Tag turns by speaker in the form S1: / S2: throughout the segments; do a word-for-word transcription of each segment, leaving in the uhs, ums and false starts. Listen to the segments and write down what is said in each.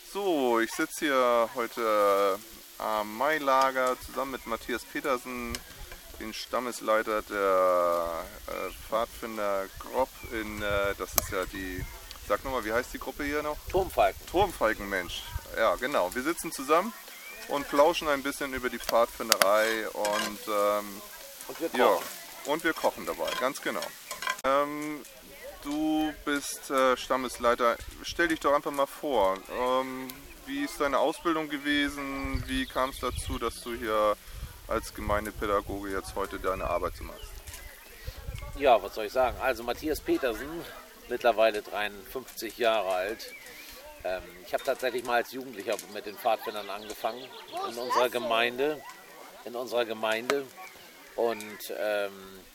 S1: So, ich sitze hier heute am Mailager zusammen mit Matthias Petersen, den Stammesleiter der äh, Pfadfinder Grob in, äh, das ist ja die, sag nochmal, wie heißt die Gruppe hier noch?
S2: Turmfalken.
S1: Turmfalkenmensch, ja genau. Wir sitzen zusammen und plauschen ein bisschen über die Pfadfinderei und, ähm,
S2: Und wir kochen.
S1: ja, und wir kochen dabei, ganz genau. Ähm, du bist äh, Stammesleiter, stell dich doch einfach mal vor. Ähm, wie ist deine Ausbildung gewesen? Wie kam es dazu, dass du hier als Gemeindepädagoge jetzt heute deine Arbeit so machst?
S2: Ja, was soll ich sagen? Also Matthias Petersen, mittlerweile dreiundfünfzig Jahre alt. Ähm, ich habe tatsächlich mal als Jugendlicher mit den Pfadfindern angefangen in unserer Gemeinde. In unserer Gemeinde. Und ähm,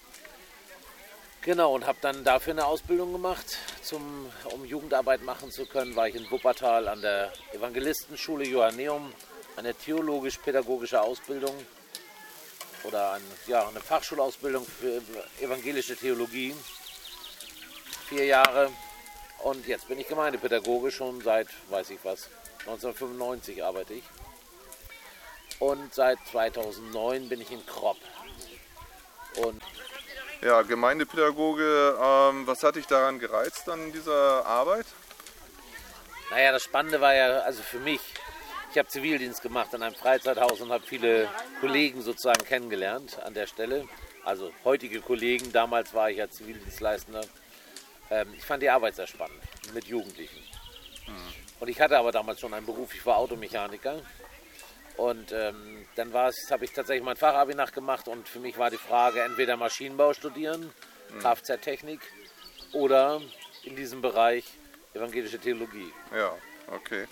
S2: genau, und habe dann dafür eine Ausbildung gemacht, zum, um Jugendarbeit machen zu können, war ich in Wuppertal an der Evangelistenschule Johanneum, eine theologisch-pädagogische Ausbildung oder ein, ja, eine Fachschulausbildung für evangelische Theologie, vier Jahre. Und jetzt bin ich Gemeindepädagoge, schon seit, weiß ich was, neunzehnhundertfünfundneunzig arbeite ich. Und seit zweitausendneun bin ich in Grob. Und
S1: Ja, Gemeindepädagoge, ähm, was hat dich daran gereizt an dieser Arbeit?
S2: Naja, das Spannende war ja, also für mich, ich habe Zivildienst gemacht in einem Freizeithaus und habe viele Kollegen sozusagen kennengelernt an der Stelle. Also heutige Kollegen, damals war ich ja Zivildienstleistender. Ähm, ich fand die Arbeit sehr spannend mit Jugendlichen. Hm. Und ich hatte aber damals schon einen Beruf, ich war Automechaniker. Und ähm, dann habe ich tatsächlich mein Fachabi nachgemacht und für mich war die Frage, entweder Maschinenbau studieren, mhm. Kfz-Technik oder in diesem Bereich evangelische Theologie.
S1: Ja, okay.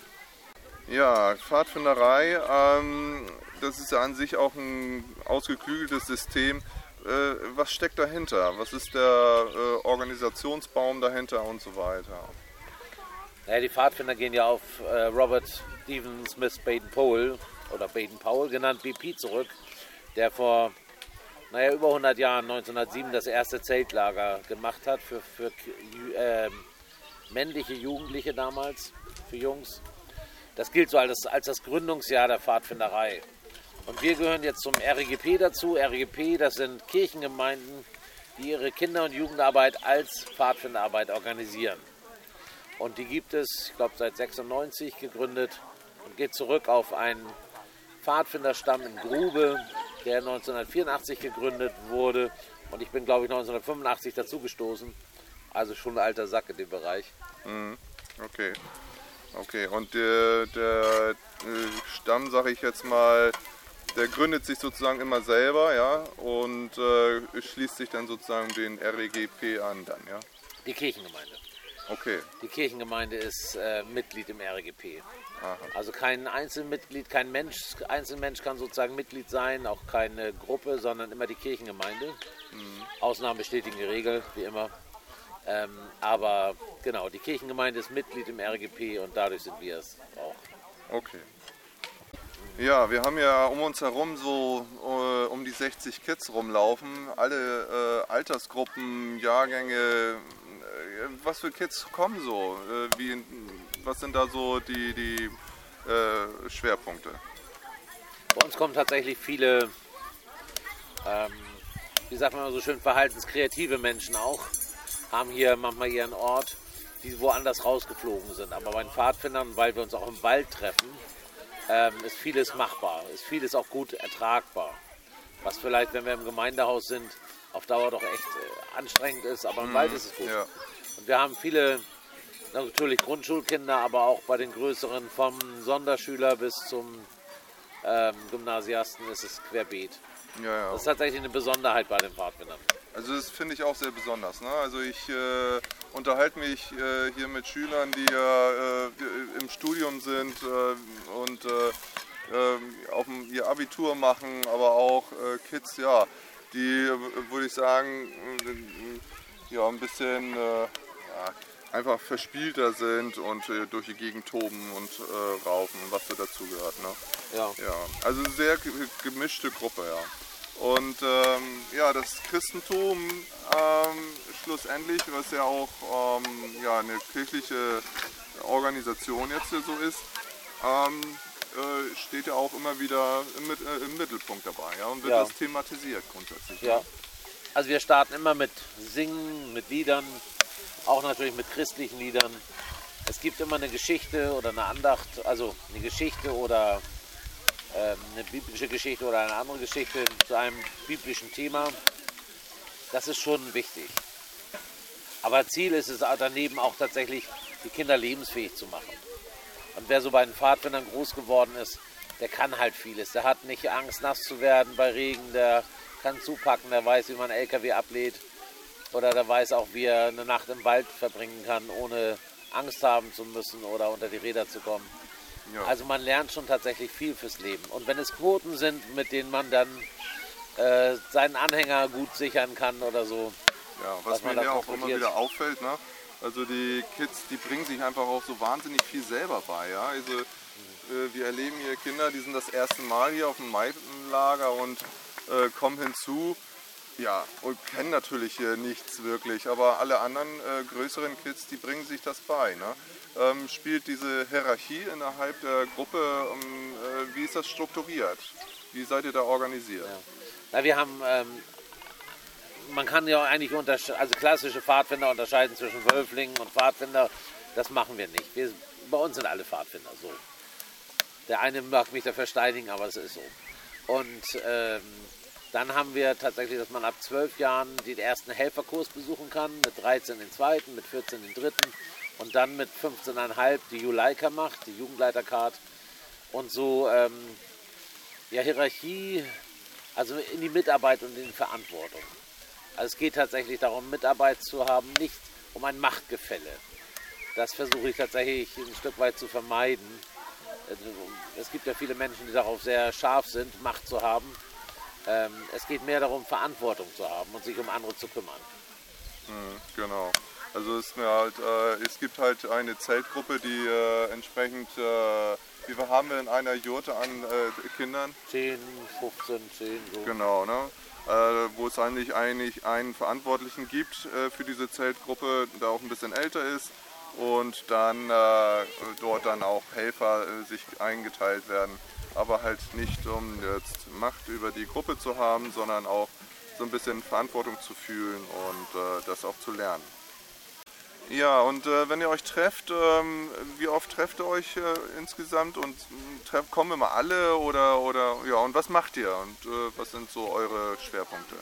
S1: Ja, Pfadfinderei, ähm, das ist ja an sich auch ein ausgeklügeltes System. Äh, was steckt dahinter? Was ist der äh, Organisationsbaum dahinter und so weiter?
S2: Naja, die Pfadfinder gehen ja auf äh, Robert Stephen Smith Baden-Powell oder Baden-Powell genannt, B P zurück, der vor naja, über hundert Jahren, neunzehnhundertsieben, das erste Zeltlager gemacht hat für, für äh, männliche Jugendliche damals, für Jungs. Das gilt so als, als das Gründungsjahr der Pfadfinderei. Und wir gehören jetzt zum R E G P dazu. R E G P, das sind Kirchengemeinden, die ihre Kinder- und Jugendarbeit als Pfadfinderarbeit organisieren. Und die gibt es, ich glaube, seit sechsundneunzig gegründet und geht zurück auf einen Pfadfinderstamm in Grube, der neunzehnhundertvierundachtzig gegründet wurde. Und ich bin, glaube ich, neunzehnhundertfünfundachtzig dazugestoßen. Also schon ein alter Sack in dem Bereich.
S1: Okay. Okay. Und der, der Stamm, sage ich jetzt mal, der gründet sich sozusagen immer selber, ja, und äh, schließt sich dann sozusagen den R E G P an dann, ja?
S2: Die Kirchengemeinde.
S1: Okay.
S2: Die Kirchengemeinde ist äh, Mitglied im R E G P.
S1: Aha.
S2: Also kein Einzelmitglied, kein Mensch, Einzelmensch kann sozusagen Mitglied sein, auch keine Gruppe, sondern immer die Kirchengemeinde. Mhm. Ausnahmen bestätigen die Regel, wie immer. Ähm, aber genau, die Kirchengemeinde ist Mitglied im R E G P und dadurch sind wir es auch.
S1: Okay. Ja, wir haben ja um uns herum so äh, um die sechzig Kids rumlaufen, alle äh, Altersgruppen, Jahrgänge. Äh, was für Kids kommen so? Äh, wie, was sind da so die, die äh, Schwerpunkte?
S2: Bei uns kommen tatsächlich viele, ähm, wie sagt man so schön, verhaltenskreative Menschen auch, haben hier manchmal ihren Ort, die woanders rausgeflogen sind. Aber bei den Pfadfindern, weil wir uns auch im Wald treffen, ähm, ist vieles machbar, ist vieles auch gut ertragbar. Was vielleicht, wenn wir im Gemeindehaus sind, auf Dauer doch echt äh, anstrengend ist, aber im mhm, Wald ist es gut.
S1: Ja.
S2: Und wir haben viele, natürlich Grundschulkinder, aber auch bei den größeren, vom Sonderschüler bis zum ähm, Gymnasiasten ist es querbeet.
S1: Ja, ja.
S2: Das ist tatsächlich eine Besonderheit bei den Pfadfindern.
S1: Also das finde ich auch sehr besonders. Ne? Also ich äh, unterhalte mich äh, hier mit Schülern, die ja äh, im Studium sind äh, und äh, äh, auch ihr Abitur machen, aber auch äh, Kids, ja, die, äh, würde ich sagen, äh, ja, ein bisschen äh, ja, einfach verspielter sind und äh, durch die Gegend toben und äh, raufen, was da dazu gehört. Ne?
S2: Ja.
S1: Ja. Also eine sehr gemischte Gruppe, ja. Und ähm, ja, das Christentum ähm, schlussendlich, was ja auch ähm, ja, eine kirchliche Organisation jetzt so ist, ähm, äh, steht ja auch immer wieder im, äh, im Mittelpunkt dabei, ja, und wird
S2: Ja.
S1: das thematisiert grundsätzlich.
S2: Ja.
S1: Ne?
S2: Also wir starten immer mit Singen, mit Liedern, auch natürlich mit christlichen Liedern. Es gibt immer eine Geschichte oder eine Andacht, also eine Geschichte oder ähm, eine biblische Geschichte oder eine andere Geschichte zu einem biblischen Thema. Das ist schon wichtig. Aber Ziel ist es daneben auch tatsächlich, die Kinder lebensfähig zu machen. Und wer so bei den Pfadfindern groß geworden ist, der kann halt vieles. Der hat nicht Angst, nass zu werden bei Regen, der kann zupacken, der weiß, wie man einen L K W ablädt. Oder der weiß auch, wie er eine Nacht im Wald verbringen kann, ohne Angst haben zu müssen oder unter die Räder zu kommen.
S1: Ja.
S2: Also man lernt schon tatsächlich viel fürs Leben. Und wenn es Quoten sind, mit denen man dann äh, seinen Anhänger gut sichern kann oder so.
S1: Ja, was
S2: man
S1: mir
S2: da
S1: ja auch immer
S2: transportiert.
S1: wieder auffällt, ne? Also die Kids, die bringen sich einfach auch so wahnsinnig viel selber bei. Ja? Also äh, wir erleben hier Kinder, die sind das erste Mal hier auf dem Mailager und äh, kommen hinzu, ja, und kennen natürlich hier nichts wirklich, aber alle anderen äh, größeren Kids, die bringen sich das bei. Ne? Ähm, spielt diese Hierarchie innerhalb der Gruppe, ähm, äh, wie ist das strukturiert? Wie seid ihr da organisiert?
S2: Ja. Na, wir haben, ähm, man kann ja eigentlich unterscheiden, also klassische Pfadfinder unterscheiden zwischen Wölflingen und Pfadfinder. Das machen wir nicht. Wir, bei uns sind alle Pfadfinder so. Der eine mag mich dafür steinigen, aber es ist so. Und ähm, dann haben wir tatsächlich, dass man ab zwölf Jahren den ersten Helferkurs besuchen kann, mit dreizehn den zweiten, mit vierzehn den dritten und dann mit fünfzehn Komma fünf die Juleika macht, die Jugendleitercard. Und so ähm, ja, Hierarchie, also in die Mitarbeit und in die Verantwortung. Also es geht tatsächlich darum, Mitarbeit zu haben, nicht um ein Machtgefälle. Das versuche ich tatsächlich ein Stück weit zu vermeiden. Es gibt ja viele Menschen, die darauf sehr scharf sind, Macht zu haben. Es geht mehr darum, Verantwortung zu haben und sich um andere zu kümmern.
S1: Mhm, genau. Also es, ist mir halt, äh, es gibt halt eine Zeltgruppe, die äh, entsprechend, äh, wie viel haben wir in einer Jurte an äh, Kindern?
S2: zehn, fünfzehn, zehn, so.
S1: Genau, ne? Äh, wo es eigentlich, eigentlich einen Verantwortlichen gibt äh, für diese Zeltgruppe, der auch ein bisschen älter ist und dann äh, dort dann auch Helfer äh, sich eingeteilt werden. Aber halt nicht, um jetzt Macht über die Gruppe zu haben, sondern auch so ein bisschen Verantwortung zu fühlen und äh, das auch zu lernen. Ja, und äh, wenn ihr euch trefft, ähm, wie oft trefft ihr euch äh, insgesamt und äh, treff, kommen immer alle oder, oder ja, und was macht ihr und äh, was sind so eure Schwerpunkte?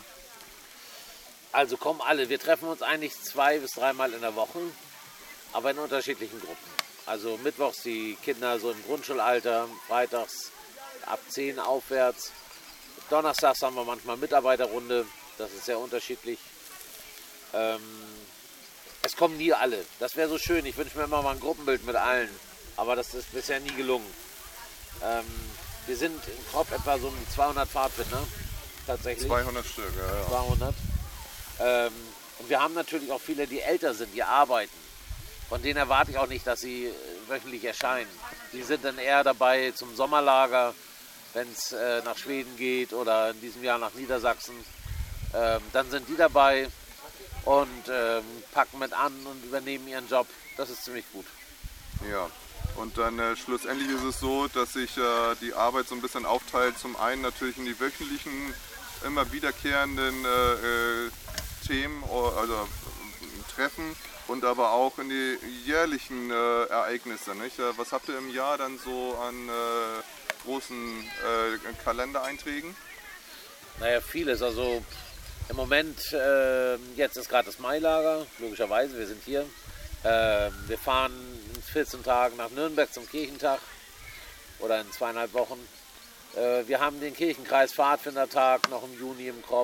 S2: Also kommen alle. Wir treffen uns eigentlich zwei bis dreimal in der Woche, aber in unterschiedlichen Gruppen. Also mittwochs die Kinder so im Grundschulalter, freitags ab zehn aufwärts. Donnerstags haben wir manchmal Mitarbeiterrunde, das ist sehr unterschiedlich. Ähm, es kommen nie alle, das wäre so schön. Ich wünsche mir immer mal ein Gruppenbild mit allen, aber das ist bisher nie gelungen. Ähm, wir sind in Krop etwa so um zweihundert Pfadfinder, tatsächlich.
S1: zweihundert Stück, ja. ja.
S2: zweihundert. Ähm, und wir haben natürlich auch viele, die älter sind, die arbeiten. Von denen erwarte ich auch nicht, dass sie äh, wöchentlich erscheinen. Die sind dann eher dabei zum Sommerlager, wenn es äh, nach Schweden geht oder in diesem Jahr nach Niedersachsen. Ähm, dann sind die dabei und ähm, packen mit an und übernehmen ihren Job. Das ist ziemlich gut.
S1: Ja, und dann äh, schlussendlich ist es so, dass sich äh, die Arbeit so ein bisschen aufteilt. Zum einen natürlich in die wöchentlichen, immer wiederkehrenden äh, äh, Themen, also äh, Treffen und aber auch in die jährlichen äh, Ereignisse. Nicht? Was habt ihr im Jahr dann so an äh, großen äh, Kalendereinträgen?
S2: Naja, vieles. Also im Moment, äh, jetzt ist gerade das Mailager, logischerweise, wir sind hier. Äh, wir fahren in vierzehn Tagen nach Nürnberg zum Kirchentag oder in zweieinhalb Wochen. Äh, wir haben den Kirchenkreis Pfadfindertag noch im Juni im Krop.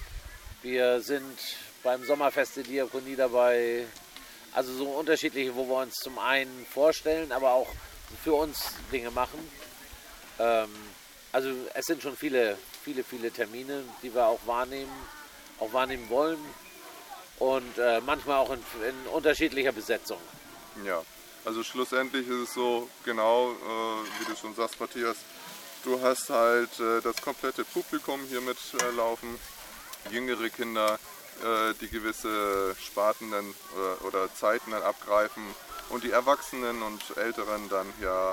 S2: Wir sind beim Sommerfest der Diakonie dabei. Also so unterschiedliche, wo wir uns zum einen vorstellen, aber auch für uns Dinge machen. Ähm, also es sind schon viele, viele, viele Termine, die wir auch wahrnehmen, auch wahrnehmen wollen. Und äh, manchmal auch in, in unterschiedlicher Besetzung.
S1: Ja, also schlussendlich ist es so, genau äh, wie du schon sagst, Matthias, du hast halt äh, das komplette Publikum hier mitlaufen, äh, jüngere Kinder, äh, die gewisse Sparten dann, oder, oder Zeiten dann abgreifen und die Erwachsenen und Älteren dann ja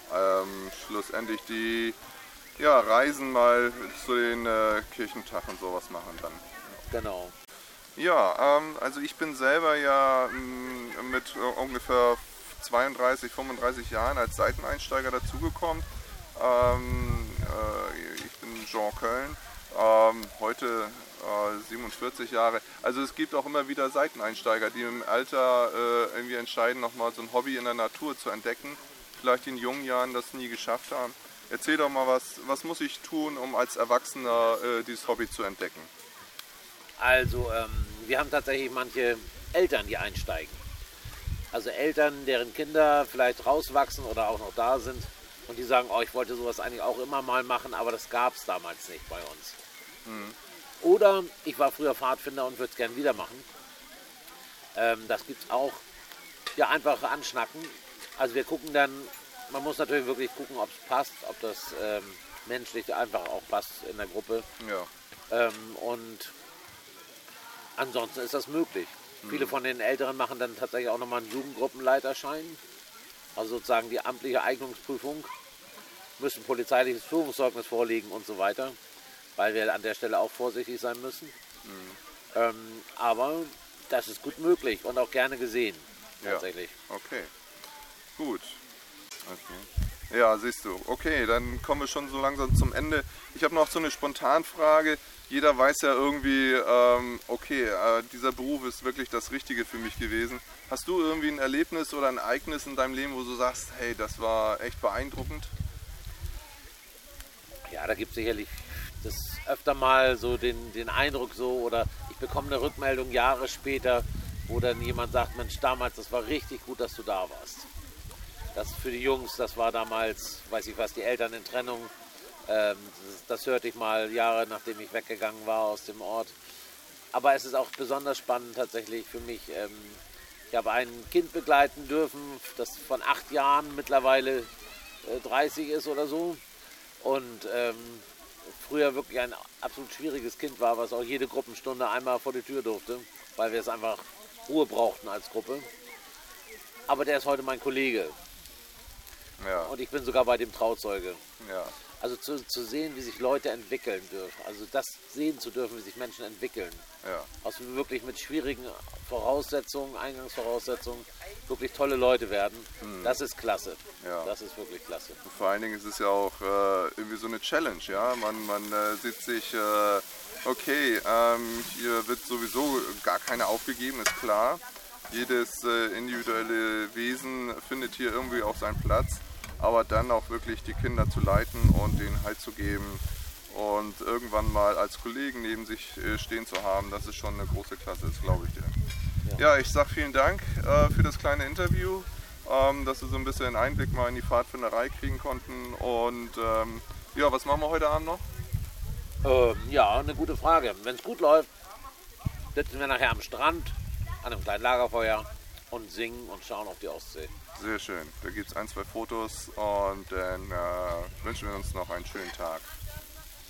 S1: ähm, schlussendlich die ja, Reisen mal zu den äh, Kirchentag und sowas machen dann.
S2: Genau.
S1: Ja, ähm, also ich bin selber ja mh, mit äh, ungefähr zweiunddreißig, fünfunddreißig Jahren als Seiteneinsteiger dazugekommen. Ähm, äh, ich bin Jean Köln, ähm, heute äh, siebenundvierzig Jahre. Also es gibt auch immer wieder Seiteneinsteiger, die im Alter äh, irgendwie entscheiden, nochmal so ein Hobby in der Natur zu entdecken. Vielleicht in jungen Jahren das nie geschafft haben. Erzähl doch mal, was, was muss ich tun, um als Erwachsener äh, dieses Hobby zu entdecken?
S2: Also ähm, wir haben tatsächlich manche Eltern, die einsteigen. Also Eltern, deren Kinder vielleicht rauswachsen oder auch noch da sind und die sagen, oh, ich wollte sowas eigentlich auch immer mal machen, aber das gab es damals nicht bei uns. Mhm. Oder ich war früher Pfadfinder und würde es gern wieder machen. Ähm, das gibt es auch. Ja, einfach anschnacken. Also wir gucken dann, man muss natürlich wirklich gucken, ob es passt, ob das ähm, menschlich einfach auch passt in der Gruppe.
S1: Ja.
S2: Ähm, und ansonsten ist das möglich. Mhm. Viele von den Älteren machen dann tatsächlich auch nochmal einen Jugendgruppenleiterschein. Also sozusagen die amtliche Eignungsprüfung. Müssen polizeiliches Führungszeugnis vorlegen und so weiter. Weil wir an der Stelle auch vorsichtig sein müssen. Mhm. Ähm, aber das ist gut möglich und auch gerne gesehen. Tatsächlich.
S1: Ja. Okay. Gut. Okay. Ja, siehst du. Okay, dann kommen wir schon so langsam zum Ende. Ich habe noch so eine Spontanfrage. Jeder weiß ja irgendwie, ähm, okay, äh, dieser Beruf ist wirklich das Richtige für mich gewesen. Hast du irgendwie ein Erlebnis oder ein Ereignis in deinem Leben, wo du sagst, hey, das war echt beeindruckend?
S2: Ja, da gibt es sicherlich das öfter mal so den, den Eindruck so, oder ich bekomme eine Rückmeldung Jahre später, wo dann jemand sagt, Mensch, damals, das war richtig gut, dass du da warst. Das für die Jungs, das war damals, weiß ich was, die Eltern in Trennung. Ähm, das, das hörte ich mal Jahre, nachdem ich weggegangen war aus dem Ort. Aber es ist auch besonders spannend tatsächlich für mich. Ähm, ich habe ein Kind begleiten dürfen, das von acht Jahren mittlerweile äh, dreißig ist oder so. Und ähm, früher wirklich ein absolut schwieriges Kind war, was auch jede Gruppenstunde einmal vor die Tür durfte, weil wir es einfach Ruhe brauchten als Gruppe. Aber der ist heute mein Kollege.
S1: Ja.
S2: Und ich bin sogar bei dem Trauzeuge.
S1: Ja.
S2: Also zu, zu sehen, wie sich Leute entwickeln dürfen. Also das sehen zu dürfen, wie sich Menschen entwickeln.
S1: Ja.
S2: Aus wirklich mit schwierigen Voraussetzungen, Eingangsvoraussetzungen, wirklich tolle Leute werden. Hm. Das ist klasse.
S1: Ja.
S2: Das ist wirklich klasse.
S1: Und vor allen Dingen ist es ja auch äh, irgendwie so eine Challenge. Ja? Man, man äh, sieht sich, äh, okay, ähm, hier wird sowieso gar keine aufgegeben, ist klar. Jedes äh, individuelle Wesen findet hier irgendwie auch seinen Platz. Aber dann auch wirklich die Kinder zu leiten und denen Halt zu geben und irgendwann mal als Kollegen neben sich stehen zu haben, das ist schon eine große Klasse, das glaube ich dir. Ja, ja, ich sage vielen Dank äh, für das kleine Interview, ähm, dass wir so ein bisschen einen Einblick mal in die Pfadfinderei kriegen konnten. Und ähm, ja, was machen wir heute Abend noch?
S2: Ähm, ja, eine gute Frage. Wenn es gut läuft, sitzen wir nachher am Strand an einem kleinen Lagerfeuer und singen und schauen auf die Ostsee.
S1: Sehr schön. Da gibt es ein, zwei Fotos und dann äh, wünschen wir uns noch einen schönen Tag.